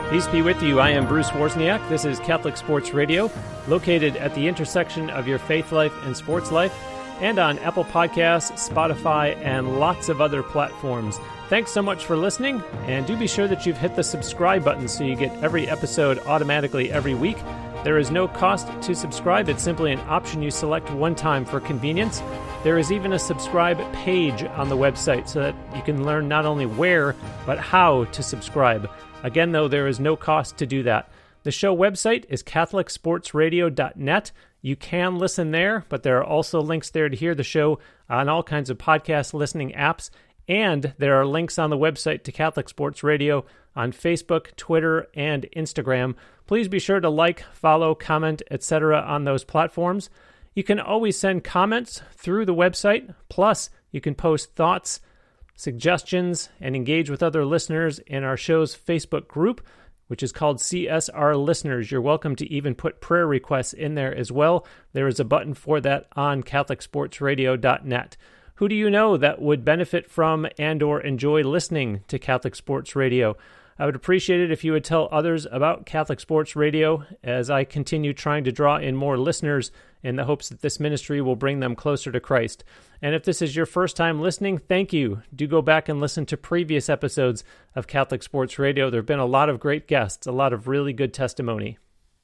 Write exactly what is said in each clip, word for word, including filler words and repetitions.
Peace be with you. I am Bruce Wozniak. This is Catholic Sports Radio, located at the intersection of your faith life and sports life, and on Apple Podcasts, Spotify, and lots of other platforms. Thanks so much for listening, and do be sure that you've hit the subscribe button so you get every episode automatically every week. There is no cost to subscribe. It's simply an option you select one time for convenience. There is even a subscribe page on the website so that you can learn not only where, but how to subscribe. Again, though, there is no cost to do that. The show website is catholic sports radio dot net. You can listen there, but there are also links there to hear the show on all kinds of podcast listening apps. And there are links on the website to Catholic Sports Radio on Facebook, Twitter, and Instagram. Please be sure to like, follow, comment, et cetera on those platforms. You can always send comments through the website. Plus, you can post thoughts, suggestions, and engage with other listeners in our show's Facebook group, which is called C S R Listeners. You're welcome to even put prayer requests in there as well. There is a button for that on catholic sports radio dot net. Who do you know that would benefit from and or enjoy listening to Catholic Sports Radio? I would appreciate it if you would tell others about Catholic Sports Radio as I continue trying to draw in more listeners in the hopes that this ministry will bring them closer to Christ. And if this is your first time listening, thank you. Do go back and listen to previous episodes of Catholic Sports Radio. There have been a lot of great guests, a lot of really good testimony.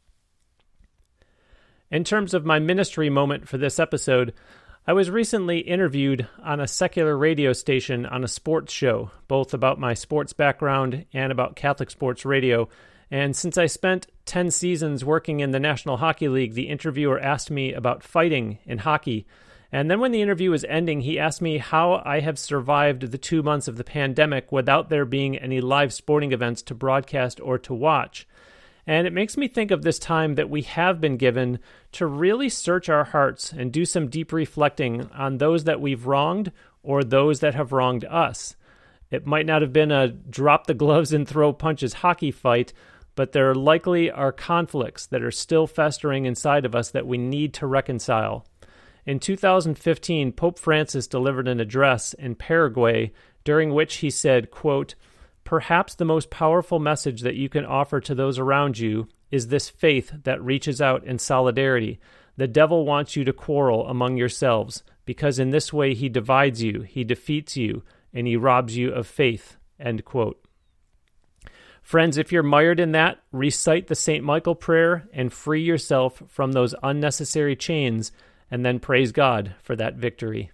In terms of my ministry moment for this episode, I was recently interviewed on a secular radio station on a sports show, both about my sports background and about Catholic Sports Radio. And since I spent ten seasons working in the National Hockey League, the interviewer asked me about fighting in hockey. And then when the interview was ending, he asked me how I have survived the two months of the pandemic without there being any live sporting events to broadcast or to watch. And it makes me think of this time that we have been given to really search our hearts and do some deep reflecting on those that we've wronged or those that have wronged us. It might not have been a drop the gloves and throw punches hockey fight, but there likely are conflicts that are still festering inside of us that we need to reconcile. In two thousand fifteen, Pope Francis delivered an address in Paraguay during which he said, quote, "Perhaps the most powerful message that you can offer to those around you is this faith that reaches out in solidarity. The devil wants you to quarrel among yourselves, because in this way he divides you, he defeats you, and he robs you of faith." End quote. Friends, if you're mired in that, recite the Saint Michael prayer and free yourself from those unnecessary chains, and then praise God for that victory.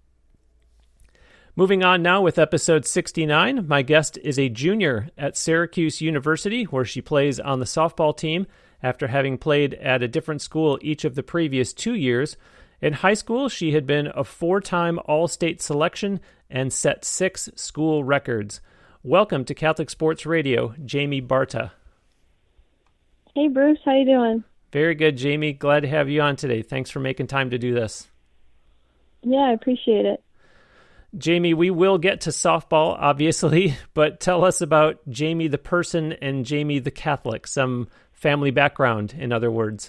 Moving on now with episode sixty-nine, my guest is a junior at Syracuse University, where she plays on the softball team after having played at a different school each of the previous two years. In high school, she had been a four-time All-State selection and set six school records. Welcome to Catholic Sports Radio, Jamie Barta. Hey, Bruce. How you doing? Very good, Jamie. Glad to have you on today. Thanks for making time to do this. Yeah, I appreciate it. Jamie, we will get to softball, obviously, but tell us about Jamie the person and Jamie the Catholic, some family background, in other words.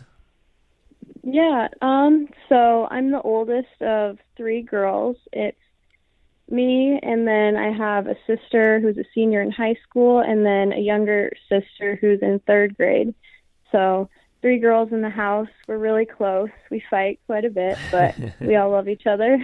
Yeah, um, so I'm the oldest of three girls. It's me, and then I have a sister who's a senior in high school, and then a younger sister who's in third grade. So three girls in the house. We're really close. We fight quite a bit, but we all love each other.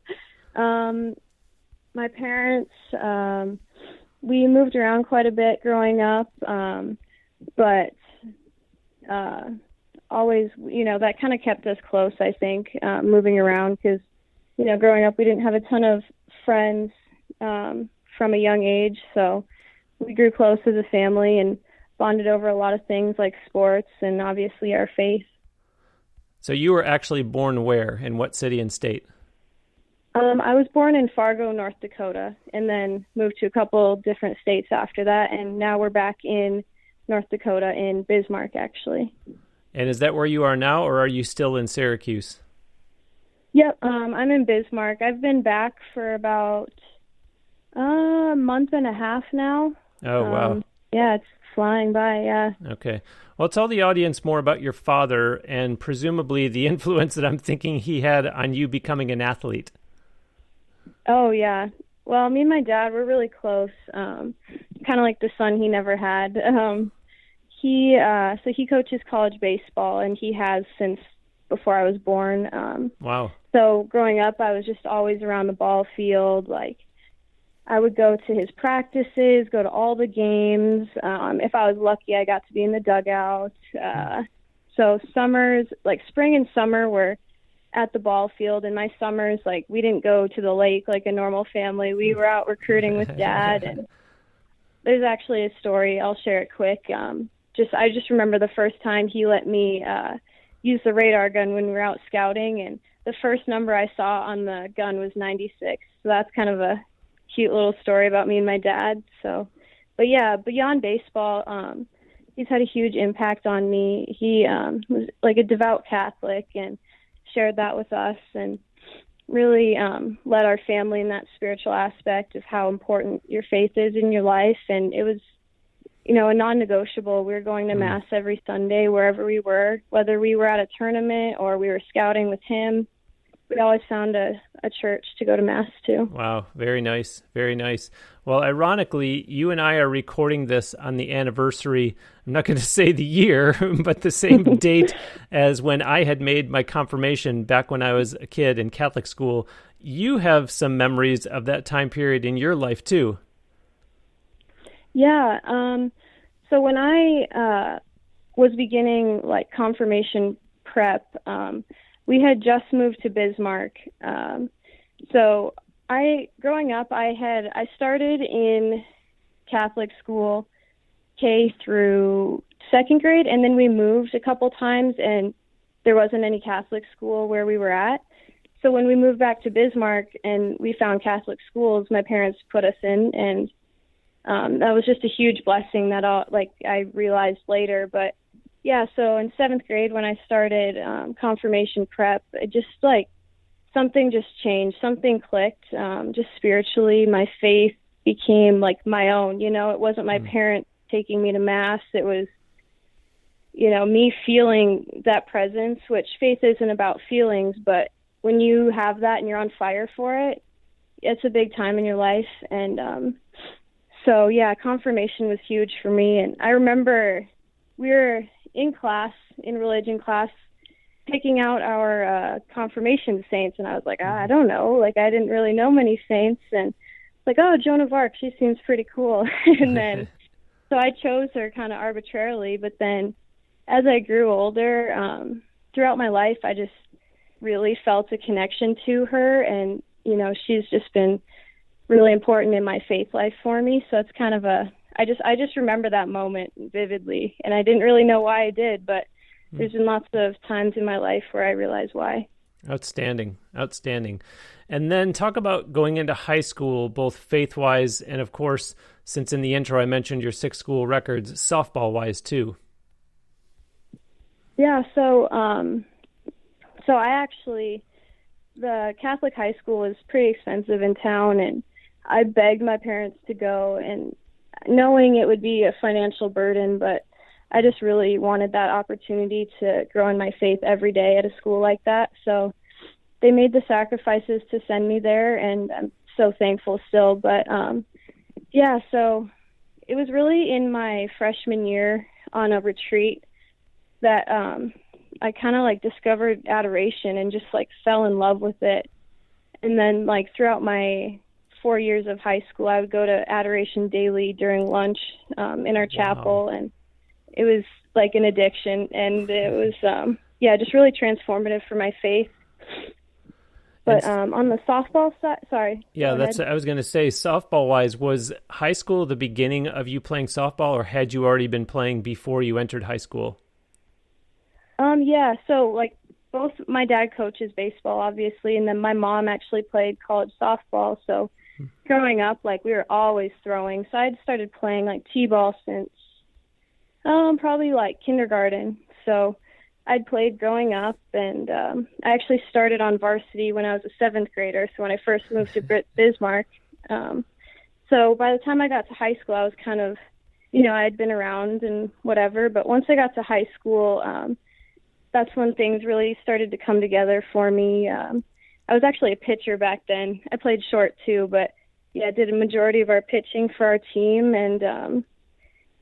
um, my parents, um, we moved around quite a bit growing up, um, but uh, always, you know, that kind of kept us close, I think, uh, moving around because, you know, growing up we didn't have a ton of friends um, from a young age, so we grew close as a family and bonded over a lot of things like sports and obviously our faith. So you were actually born where? In what city and state? Um, I was born in Fargo, North Dakota, and then moved to a couple different states after that, and now we're back in North Dakota in Bismarck, actually. And is that where you are now, or are you still in Syracuse? Yep, um, I'm in Bismarck. I've been back for about uh, a month and a half now. Oh, wow. Um, yeah, it's flying by, yeah. Okay. Well, tell the audience more about your father and presumably the influence that I'm thinking he had on you becoming an athlete. Oh, yeah. Well, me and my dad, we're really close, um, kind of like the son he never had. Um, He uh, so he coaches college baseball, and he has since before I was born. Um, wow. So growing up, I was just always around the ball field. Like I would go to his practices, go to all the games. Um, if I was lucky, I got to be in the dugout. Uh, so summers, like spring and summer, were at the ball field, and my summers, like we didn't go to the lake like a normal family. We were out recruiting with Dad, and there's actually a story. I'll share it quick. Um, just I just remember the first time he let me uh, use the radar gun when we were out scouting, and the first number I saw on the gun was ninety-six. So that's kind of a cute little story about me and my dad. So, but yeah, beyond baseball, um, he's had a huge impact on me. He um, was like a devout Catholic and shared that with us, and really um, led our family in that spiritual aspect of how important your faith is in your life. And it was, you know, a non-negotiable. We were going to Mass every Sunday wherever we were, whether we were at a tournament or we were scouting with him. We always found a, a church to go to Mass to. Wow, very nice, very nice. Well, ironically, you and I are recording this on the anniversary, I'm not going to say the year, but the same date as when I had made my confirmation back when I was a kid in Catholic school. You have some memories of that time period in your life, too. Yeah, um, so when I uh, was beginning, like, confirmation prep, um, we had just moved to Bismarck. Um, so I, growing up, I had, I started in Catholic school K through second grade, and then we moved a couple times, and there wasn't any Catholic school where we were at. So when we moved back to Bismarck and we found Catholic schools, my parents put us in, and um, that was just a huge blessing that all, like I realized later. But yeah, so in seventh grade when I started um, confirmation prep, it just like something just changed, something clicked. Um, just spiritually, my faith became like my own. You know, it wasn't my mm. parents taking me to Mass. It was, you know, me feeling that presence, which faith isn't about feelings, but when you have that and you're on fire for it, it's a big time in your life. And um, so, yeah, confirmation was huge for me. And I remember we were in class, in religion class, picking out our uh, confirmation saints, and I was like, I don't know, like I didn't really know many saints, and like, oh, Joan of Arc, she seems pretty cool. And then so I chose her kind of arbitrarily, but then as I grew older, um, throughout my life, I just really felt a connection to her, and you know, she's just been really important in my faith life for me. So it's kind of a I just I just remember that moment vividly, and I didn't really know why I did, but there's been lots of times in my life where I realized why. Outstanding, outstanding. And then talk about going into high school, both faith-wise and, of course, since in the intro I mentioned your six school records, softball-wise too. Yeah, so um, so I actually, the Catholic high school was pretty expensive in town, and I begged my parents to go, and knowing it would be a financial burden, but I just really wanted that opportunity to grow in my faith every day at a school like that. So they made the sacrifices to send me there, and I'm so thankful still. But um, yeah, so it was really in my freshman year on a retreat that um, I kind of like discovered adoration and just like fell in love with it. And then like throughout my four years of high school, I would go to adoration daily during lunch um, in our chapel, wow. and it was like an addiction, and it was, um, yeah, just really transformative for my faith. But um, on the softball side, sorry. Yeah, that's. I was going to say, softball-wise, was high school the beginning of you playing softball, or had you already been playing before you entered high school? Um, yeah, so like both my dad coaches baseball, obviously, and then my mom actually played college softball, so growing up, like, we were always throwing. So I'd started playing, like, t-ball since um, probably, like, kindergarten. So I'd played growing up, and um, I actually started on varsity when I was a seventh grader, so when I first moved to Bismarck. Um, so by the time I got to high school, I was kind of, you know, I had been around and whatever. But once I got to high school, um, that's when things really started to come together for me. Um, I was actually a pitcher back then. I played short too, but yeah, I did a majority of our pitching for our team. And um,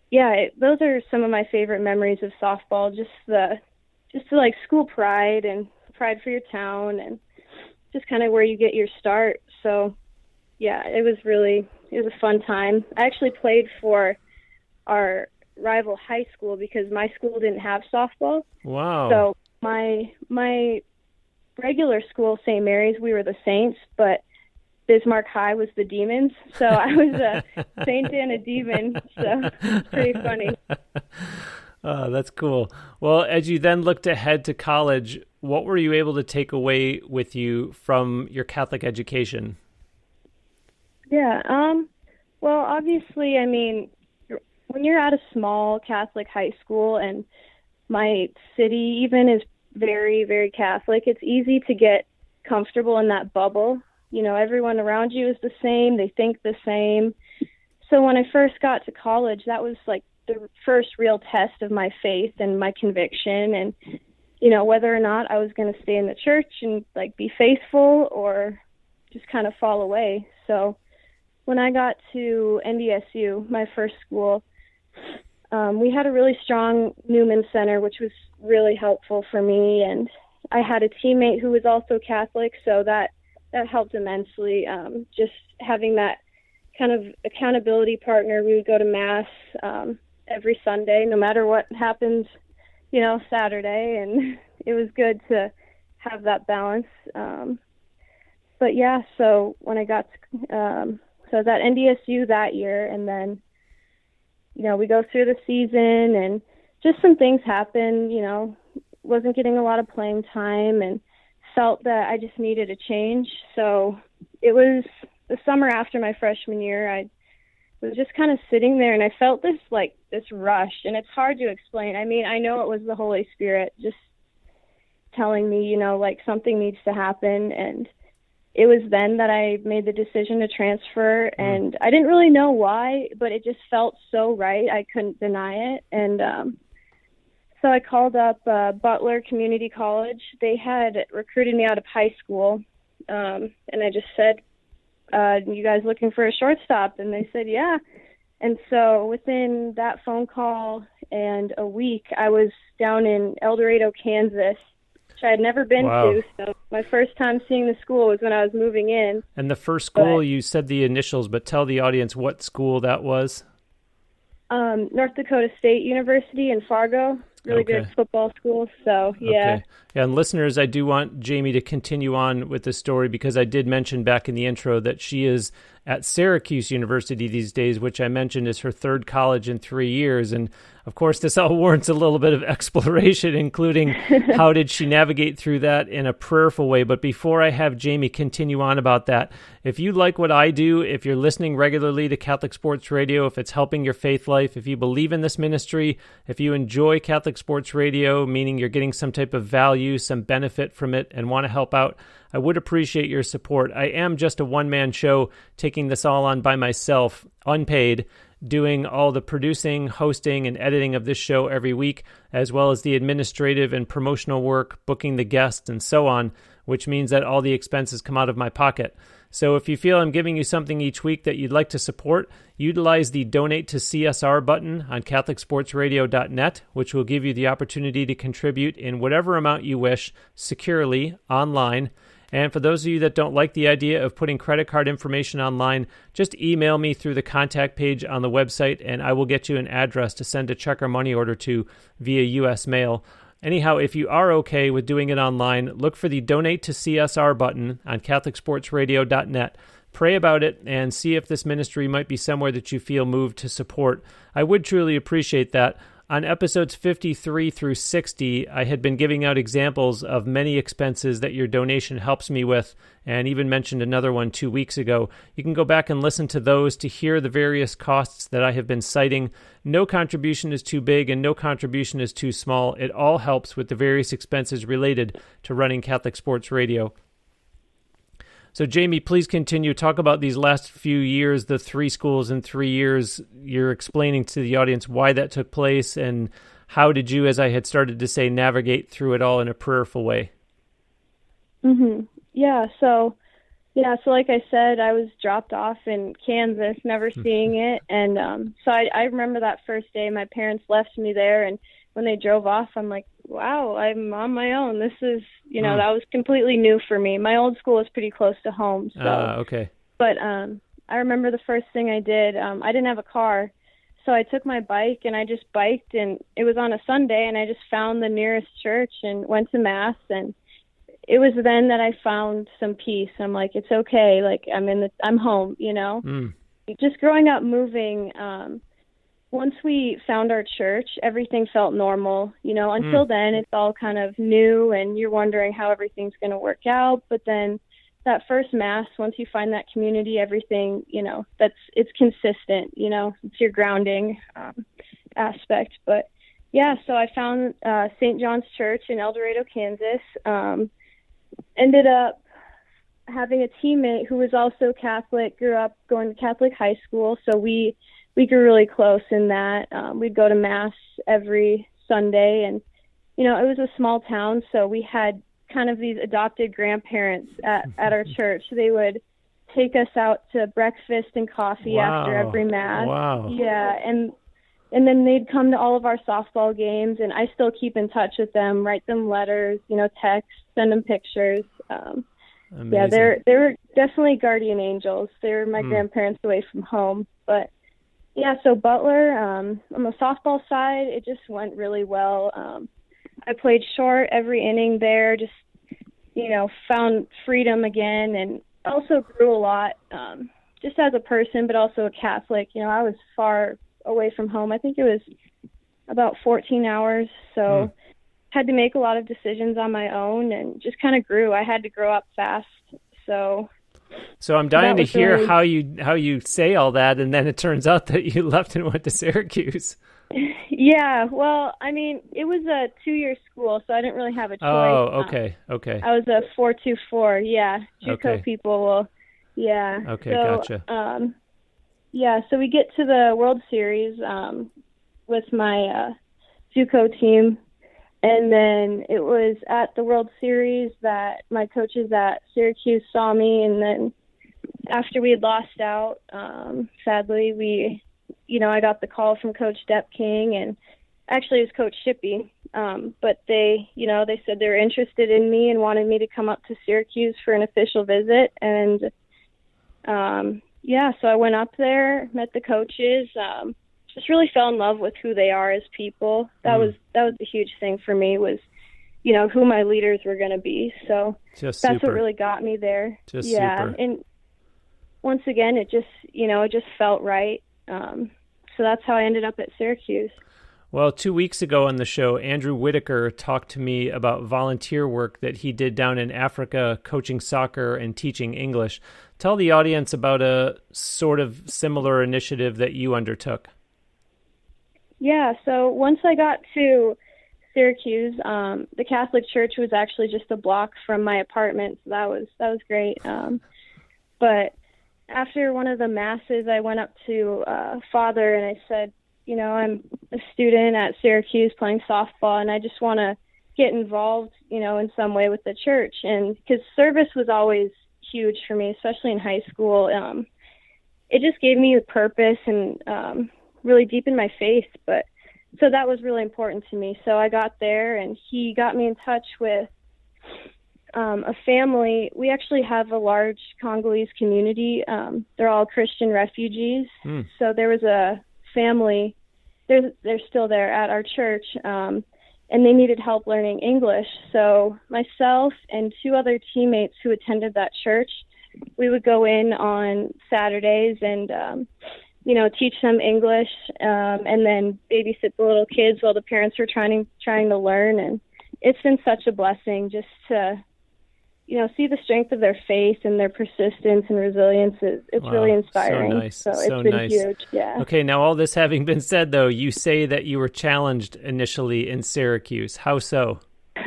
yeah, it, those are some of my favorite memories of softball. Just the, just the like school pride and pride for your town, and just kind of where you get your start. So, yeah, it was really it was a fun time. I actually played for our rival high school because my school didn't have softball. Wow. So my my regular school, Saint Mary's, we were the Saints, but Bismarck High was the Demons. So I was a Saint and a Demon. So it's pretty funny. Oh, that's cool. Well, as you then looked ahead to college, what were you able to take away with you from your Catholic education? Yeah. Um. Well, obviously, I mean, when you're at a small Catholic high school, and my city even is very, very Catholic, it's easy to get comfortable in that bubble. You know, everyone around you is the same. They think the same. So when I first got to college, that was like the first real test of my faith and my conviction, and, you know, whether or not I was going to stay in the church and like be faithful or just kind of fall away. So when I got to N D S U, my first school, um, we had a really strong Newman Center, which was really helpful for me. And I had a teammate who was also Catholic, so that, that helped immensely. Um, just having that kind of accountability partner. We would go to Mass um, every Sunday, no matter what happens, you know, Saturday. And it was good to have that balance. Um, but yeah, so when I got to, um, so I was at N D S U that year, and then, you know, we go through the season and just some things happen, you know, wasn't getting a lot of playing time and felt that I just needed a change. So it was the summer after my freshman year. I was just kind of sitting there, and I felt this, like, this rush, and it's hard to explain. I mean, I know it was the Holy Spirit just telling me, you know, like, something needs to happen, and it was then that I made the decision to transfer, and I didn't really know why, but it just felt so right. I couldn't deny it. And um, so I called up uh, Butler Community College. They had recruited me out of high school, um, and I just said, uh, you guys looking for a shortstop? And they said, yeah. And so within that phone call and a week, I was down in El Dorado, Kansas, which I had never been Wow. to. So my first time seeing the school was when I was moving in. And the first school, But, you said the initials, but tell the audience what school that was. Um, North Dakota State University in Fargo, really Okay. good football school. So, yeah. Okay. Yeah, and listeners, I do want Jamie to continue on with the story, because I did mention back in the intro that she is at Syracuse University these days, which I mentioned is her third college in three years. And of course, this all warrants a little bit of exploration, including how did she navigate through that in a prayerful way. But before I have Jamie continue on about that, if you like what I do, if you're listening regularly to Catholic Sports Radio, if it's helping your faith life, if you believe in this ministry, if you enjoy Catholic Sports Radio, meaning you're getting some type of value, some benefit from it, and want to help out, I would appreciate your support. I am just a one-man show, taking this all on by myself, unpaid, doing all the producing, hosting, and editing of this show every week, as well as the administrative and promotional work, booking the guests, and so on, which means that all the expenses come out of my pocket. So if you feel I'm giving you something each week that you'd like to support, utilize the Donate to C S R button on Catholic Sports Radio dot net, which will give you the opportunity to contribute in whatever amount you wish, securely, online. And for those of you that don't like the idea of putting credit card information online, just email me through the contact page on the website, and I will get you an address to send a check or money order to via U S mail. Anyhow, if you are okay with doing it online, look for the Donate to C S R button on Catholic Sports Radio dot net. Pray about it and see if this ministry might be somewhere that you feel moved to support. I would truly appreciate that. On episodes fifty-three through sixty, I had been giving out examples of many expenses that your donation helps me with, and even mentioned another one two weeks ago. You can go back and listen to those to hear the various costs that I have been citing. No contribution is too big and no contribution is too small. It all helps with the various expenses related to running Catholic Sports Radio. So, Jamie, please continue. Talk about these last few years, the three schools in three years. You're explaining to the audience why that took place, and how did you, as I had started to say, navigate through it all in a prayerful way? Mm-hmm. Yeah, so, Yeah, so like I said, I was dropped off in Kansas, never seeing it. And um, so I, I remember that first day my parents left me there. And when they drove off, I'm like, wow, I'm on my own. This is, you know, mm. that was completely new for me. My old school was pretty close to home. So. Uh, okay. But um, I remember the first thing I did, um, I didn't have a car. So I took my bike and I just biked, and it was on a Sunday, and I just found the nearest church and went to Mass. And it was then that I found some peace. I'm like, it's okay. Like I'm in the, I'm home, you know, mm. just growing up moving. Um, once we found our church, everything felt normal, you know, until mm. then it's all kind of new and you're wondering how everything's going to work out. But then that first Mass, once you find that community, everything, you know, that's, it's consistent, you know, it's your grounding um, aspect. But yeah, so I found uh, Saint John's Church in El Dorado, Kansas. Um, ended up having a teammate who was also Catholic, grew up going to Catholic high school. So we, we grew really close in that. Um, we'd go to Mass every Sunday, and, you know, it was a small town. So we had kind of these adopted grandparents at, at our church. They would take us out to breakfast and coffee wow. after every Mass. Wow. Yeah. And, and then they'd come to all of our softball games, and I still keep in touch with them, write them letters, you know, text, send them pictures. Um, yeah, they're, they're definitely guardian angels. They're my mm. grandparents away from home. But yeah, so Butler, um, on the softball side, it just went really well. Um, I played short every inning there, just, you know, found freedom again, and also grew a lot, um, just as a person, but also a Catholic. You know, I was far away from home. I think it was about fourteen hours. So mm. had to make a lot of decisions on my own, and just kind of grew. I had to grow up fast. So, so I'm dying to hear really... how you, how you say all that. And then it turns out that you left and went to Syracuse. Yeah. Well, I mean, it was a two year school, so I didn't really have a choice. Oh, okay. Okay. I was a four, two, four. Yeah. JUCO okay. people will. Yeah. Okay. So, gotcha. Um, Yeah, so we get to the World Series um, with my uh, JUCO team, and then it was at the World Series that my coaches at Syracuse saw me, and then after we had lost out, um, sadly, we, you know, I got the call from Coach Depp King, and actually it was Coach Shippey, um, but they, you know, they said they were interested in me and wanted me to come up to Syracuse for an official visit, and um yeah, so I went up there, met the coaches, um, just really fell in love with who they are as people. That mm. was that was a huge thing for me, was, you know, who my leaders were going to be. So just that's super. What really got me there. Just yeah, super. And once again, it just, you know, it just felt right. Um, so that's how I ended up at Syracuse. Well, two weeks ago on the show, Andrew Whitaker talked to me about volunteer work that he did down in Africa, coaching soccer and teaching English. Tell the audience about a sort of similar initiative that you undertook. Yeah, so once I got to Syracuse, um, the Catholic Church was actually just a block from my apartment, so that was that was great. Um, but after one of the masses, I went up to uh, Father and I said, you know, I'm a student at Syracuse playing softball, and I just want to get involved, you know, in some way with the church. And because service was always huge for me, especially in high school. Um, it just gave me a purpose and um, really deepened my faith. But so that was really important to me. So I got there, and he got me in touch with um, a family. We actually have a large Congolese community. Um, they're all Christian refugees. Mm. So there was a family, they're, they're still there at our church, um, and they needed help learning English. So myself and two other teammates who attended that church, we would go in on Saturdays and, um, you know, teach them English, um, and then babysit the little kids while the parents were trying, trying to learn. And it's been such a blessing just to, you know, see the strength of their faith and their persistence and resilience. It's, it's wow, really inspiring. So nice. So it's so been nice. huge. Yeah. Okay. Now, all this having been said, though, you say that you were challenged initially in Syracuse. How so?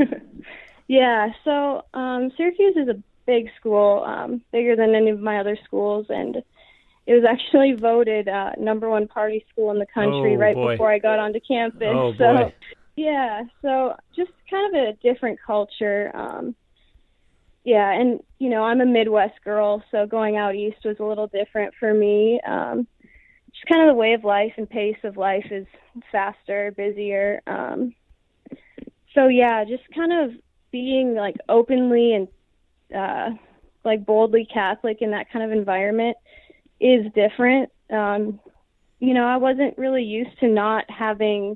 yeah. So um, Syracuse is a big school, um, bigger than any of my other schools. And it was actually voted uh, number one party school in the country oh, right boy. before I got onto campus. Oh, so, boy. Yeah. So just kind of a different culture. Um, yeah, and, you know, I'm a Midwest girl, so going out east was a little different for me. Um, just kind of the way of life and pace of life is faster, busier. Um, so, yeah, just kind of being, like, openly and, uh, like, boldly Catholic in that kind of environment is different. Um, you know, I wasn't really used to not having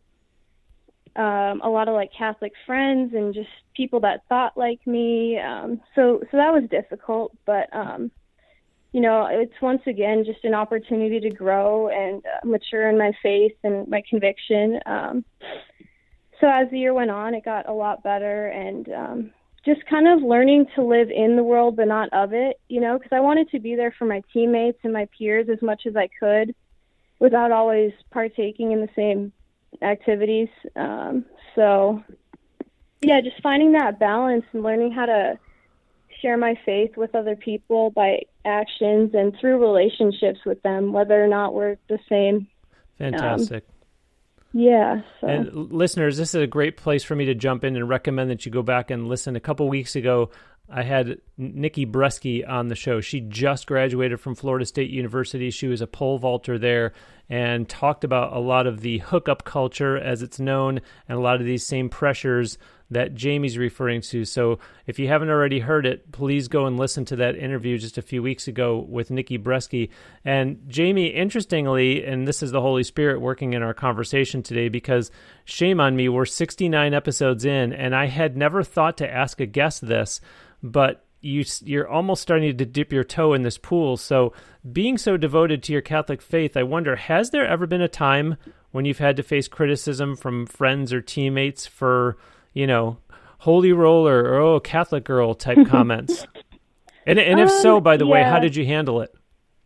um, a lot of like Catholic friends and just people that thought like me. Um, so, so that was difficult, but, um, you know, it's once again just an opportunity to grow and uh, mature in my faith and my conviction. Um, so as the year went on, it got a lot better, and um, just kind of learning to live in the world but not of it, you know, because I wanted to be there for my teammates and my peers as much as I could without always partaking in the same activities. Um, so, yeah, just finding that balance and learning how to share my faith with other people by actions and through relationships with them, whether or not we're the same. Fantastic. Um, yeah. So. And listeners, this is a great place for me to jump in and recommend that you go back and listen. A couple weeks ago, I had Nikki Bresky on the show. She just graduated from Florida State University. She was a pole vaulter there and talked about a lot of the hookup culture as it's known and a lot of these same pressures that Jamie's referring to. So if you haven't already heard it, please go and listen to that interview just a few weeks ago with Nikki Bresky. And Jamie, interestingly, and this is the Holy Spirit working in our conversation today, because shame on me, we're sixty-nine episodes in, and I had never thought to ask a guest this, but you, you're almost starting to dip your toe in this pool. So being so devoted to your Catholic faith, I wonder, has there ever been a time when you've had to face criticism from friends or teammates for, you know, holy roller or, oh, Catholic girl type comments? And, and if um, so, by the yeah. way, how did you handle it?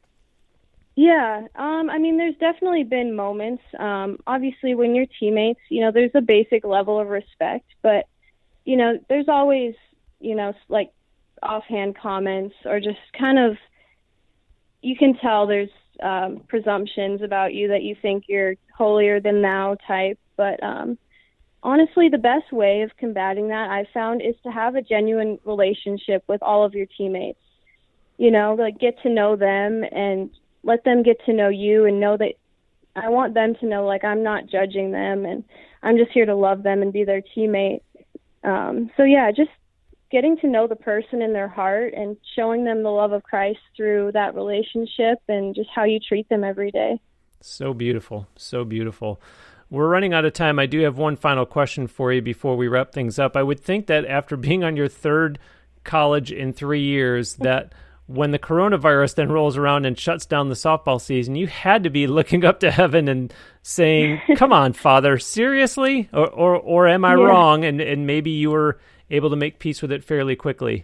Yeah, um, I mean, there's definitely been moments. Um, obviously, when you're teammates, you know, there's a basic level of respect, but, you know, there's always, you know, like offhand comments or just kind of, you can tell there's um, presumptions about you that you think you're holier than thou type. But um, honestly, the best way of combating that I've found is to have a genuine relationship with all of your teammates. You know, like get to know them and let them get to know you, and know that I want them to know, like, I'm not judging them and I'm just here to love them and be their teammate. Um, so yeah, just getting to know the person in their heart and showing them the love of Christ through that relationship and just how you treat them every day. So beautiful. So beautiful. We're running out of time. I do have one final question for you before we wrap things up. I would think that after being on your third college in three years, that when the coronavirus then rolls around and shuts down the softball season, you had to be looking up to heaven and saying, come on, Father, seriously? Or or, or am I yeah. wrong? And, and maybe you were able to make peace with it fairly quickly.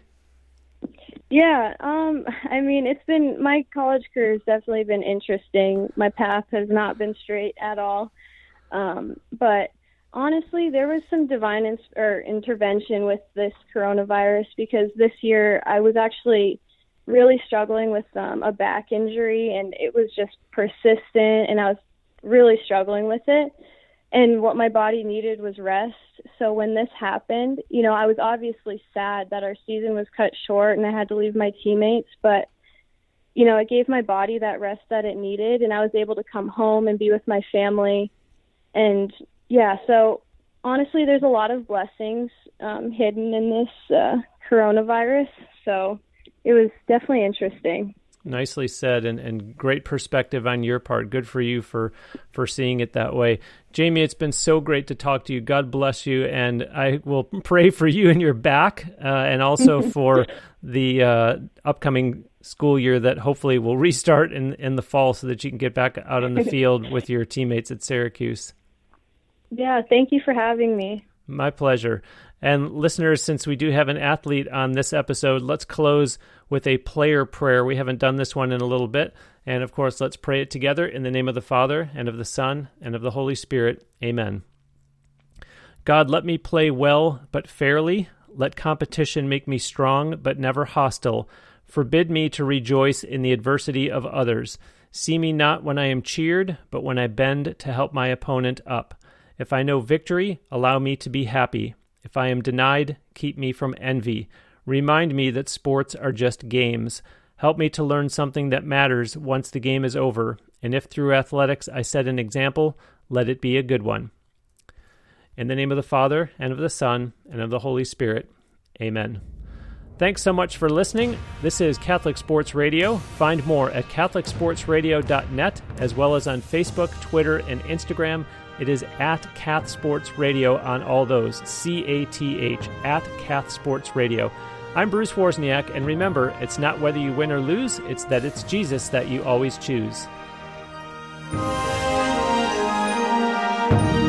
Yeah, um, I mean, it's been, my college career has definitely been interesting. My path has not been straight at all. Um, but honestly, there was some divine ins- or intervention with this coronavirus, because this year I was actually really struggling with um, a back injury, and it was just persistent, and I was really struggling with it. And what my body needed was rest. So when this happened, you know, I was obviously sad that our season was cut short and I had to leave my teammates, but, you know, it gave my body that rest that it needed, and I was able to come home and be with my family. And yeah, so honestly, there's a lot of blessings um, hidden in this uh, coronavirus. So it was definitely interesting. Nicely said, and, and great perspective on your part. Good for you for, for seeing it that way. Jamie, it's been so great to talk to you. God bless you, and I will pray for you and your back, uh, and also for the uh, upcoming school year that hopefully will restart in, in the fall so that you can get back out on the field with your teammates at Syracuse. Yeah, thank you for having me. My pleasure. And listeners, since we do have an athlete on this episode, let's close with a player prayer. We haven't done this one in a little bit. And of course, let's pray it together in the name of the Father, and of the Son, and of the Holy Spirit. Amen. God, let me play well, but fairly. Let competition make me strong, but never hostile. Forbid me to rejoice in the adversity of others. See me not when I am cheered, but when I bend to help my opponent up. If I know victory, allow me to be happy. If I am denied, keep me from envy. Remind me that sports are just games. Help me to learn something that matters once the game is over, and if through athletics I set an example, let it be a good one. In the name of the Father, and of the Son, and of the Holy Spirit. Amen. Thanks so much for listening. This is Catholic Sports Radio. Find more at catholic sports radio dot net, as well as on Facebook, Twitter, and Instagram. It is at Cath Sports Radio on all those, C A T H, at Cath Sports Radio. I'm Bruce Wozniak, and remember, it's not whether you win or lose, it's that it's Jesus that you always choose.